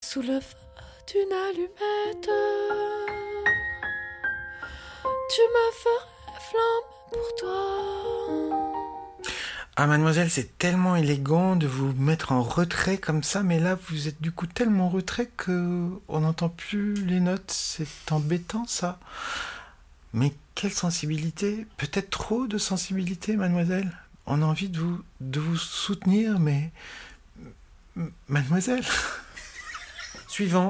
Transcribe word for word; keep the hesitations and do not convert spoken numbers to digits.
sous le feu d'une allumette. Tu me ferais flamme pour toi. Ah, mademoiselle, c'est tellement élégant de vous mettre en retrait comme ça, mais là, vous êtes du coup tellement en retrait que on n'entend plus les notes. C'est embêtant, ça. Mais quelle sensibilité. Peut-être trop de sensibilité, mademoiselle. On a envie de vous, de vous soutenir, mais... Mademoiselle. Suivant.